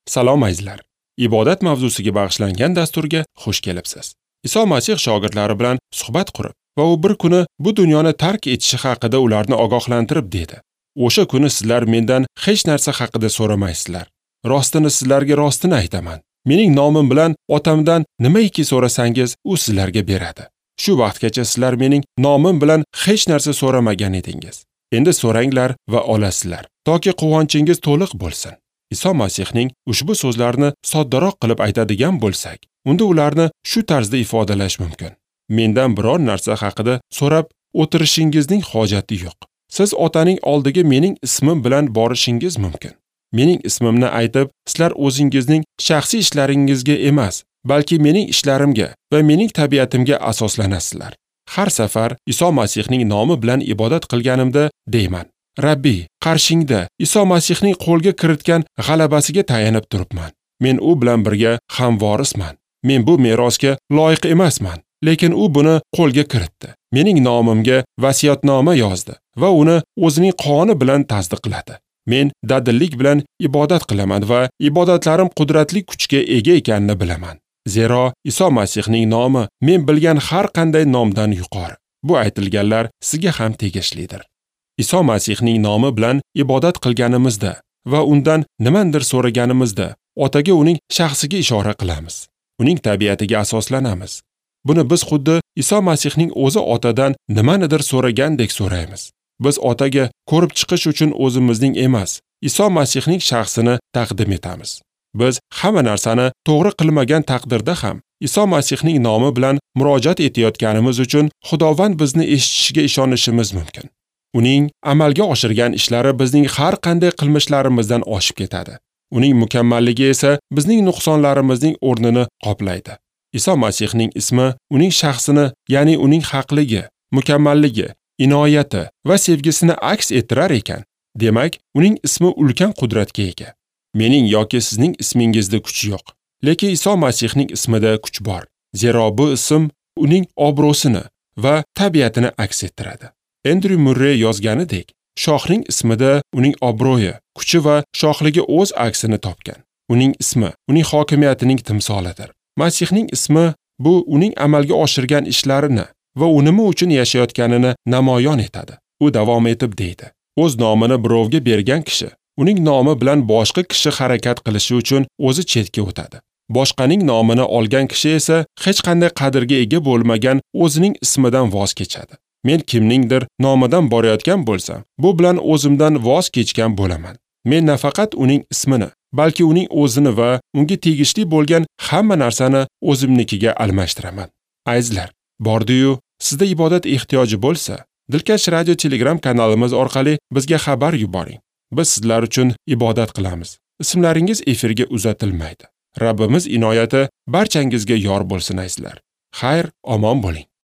Salom azizlar. Ibodat mavzusiga bag'ishlangan dasturga xush kelibsiz. Iso Masih shogirdlari bilan suhbat qurib va u bir kuni bu dunyoni tark etishi haqida ularni ogohlantirib dedi. O'sha kuni sizlar mendan hech narsa haqida so'ramaysizlar. Rostini sizlarga rostini aytaman. Mening nomim bilan Otamdan nimaiki so'rasangiz, u sizlarga beradi. Shu vaqtgacha sizlar mening nomim bilan hech narsa so'ramagan edingiz. Endi so'ranglar va olasizlar, toki quvonchingiz to'liq bo'lsin. Iso Masihning ushbu so'zlarini soddaroq qilib aytadigan bo'lsak, unda ularni shu tarzda ifodalash mumkin. Mendan biror narsa haqida so'rab o'tirishingizning hojati yo'q. Siz Otaning oldiga mening ismim bilan borishingiz mumkin. Mening ismimni aytib, sizlar o'zingizning shaxsiy ishlaringizga emas, balki mening ishlarimga va mening tabiatimga asoslanasizlar. Har safar Iso Masihning nomi bilan ibodat qilganimda deyman: Rabbiy, qarshingda Iso Masihning qo'lga kiritgan g'alabasiga tayanib turibman. Men u bilan birga hamvorisman. Men bu merosga loyiq emasman, lekin u buni qo'lga kiritdi. Mening nomimga vasiyatnoma yozdi va uni o'zining qoni bilan tasdiqladi. Men dadillik bilan ibodat qilaman va ibodatlarim qudratli kuchga ega ekanini bilaman. Zero Iso Masihning nomi men bilgan har qanday nomdan yuqori. Bu aytilganlar sizga ham tegishlidir. Iso Masihning nomi bilan ibodat qilganimizda va undan nimadir so'raganimizda Otaga uning shaxsiga ishora qilamiz. Uning tabiatiga asoslanamiz. Buni biz xuddi Iso Masihning o'zi Otadan nimanidir so'ragandek so'raymiz. Biz Otaga ko'rib chiqish uchun o'zimizning emas, Iso Masihning shaxsini taqdim etamiz. Biz hamma narsani to'g'ri qilmagan taqdirda ham Iso Masihning nomi bilan murojaat etayotganimiz uchun Xudovand bizni eshitishiga ishonishimiz mumkin. Uning amalga oshirgan ishlari bizning har qanday qilmishlarimizdan oshib ketadi. Uning mukammalligi esa bizning nuqsonlarimizning o'rnini qoplaydi. Iso Masihning ismi uning shaxsini, ya'ni uning haqligi, mukammalligi, inoyati va sevgisini aks ettirar ekan. Demak, uning ismi ulkan qudratga ega. Mening yoki sizning ismingizda kuch yo'q, lekin Iso Masihning ismida kuch bor. Zero bu ism uning obro'sini va tabiatini aks ettiradi. Andrew Murray yozganidek, shohning ismida uning obro'yi, kuchi va shohligi o'z aksini topgan. Uning ismi uning hokimiyatining timsolidir. Masihning ismi bu uning amalga oshirgan ishlarini va u nima uchun yashayotganini namoyon etadi. U davom etib deydi: o'z nomini birovga bergan kishi uning nomi bilan boshqa kishi harakat qilishi uchun o'zi chetga o'tadi. Boshqaning nomini olgan kishi esa hech qanday qadrga ega bo'lmagan o'zining ismidan voz kechadi. Men kimningdir nomidan borayotgan bo'lsam, bu bilan o'zimdan voz kechgan bo'laman. Men nafaqat uning ismini, balki uning o'zini va unga tegishli bo'lgan hamma narsani o'zimnikiga almashtiraman. Azizlar, bordi-yu, sizda ibodat ehtiyoji bo'lsa, Dilkash radio Telegram kanalimiz orqali bizga xabar yuboring. Biz sizlar uchun ibodat qilamiz. Ismlaringiz efirga uzatilmaydi. Rabbimiz inoyati barchangizga yor bo'lsin azizlar. Xayr, omon bo'ling.